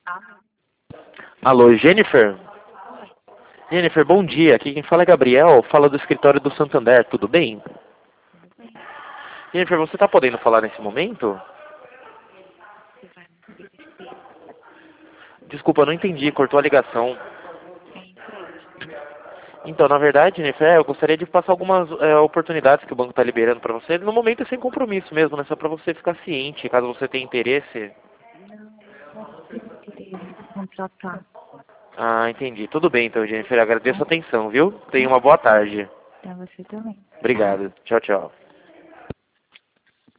Ah, Alô, Jennifer? Jennifer, bom dia. Aqui quem fala é Gabriel, fala do escritório do Santander, tudo bem? tudo bem. Jennifer, você está podendo falar nesse momento? Você vai me oferecer Desculpa, não entendi, cortou a ligação. é empréstimo. Então, na verdade, Jennifer, eu gostaria de passar algumas oportunidades que o banco está liberando para você. No momento é sem compromisso mesmo, né? Só para você ficar ciente, caso você tenha interesse. Não tenho interesse em contratar, Ah, entendi. Tudo bem então, Jennifer. Agradeço tá? a atenção, viu? Tenha uma boa tarde. Pra você também. Obrigado. Tchau, tchau.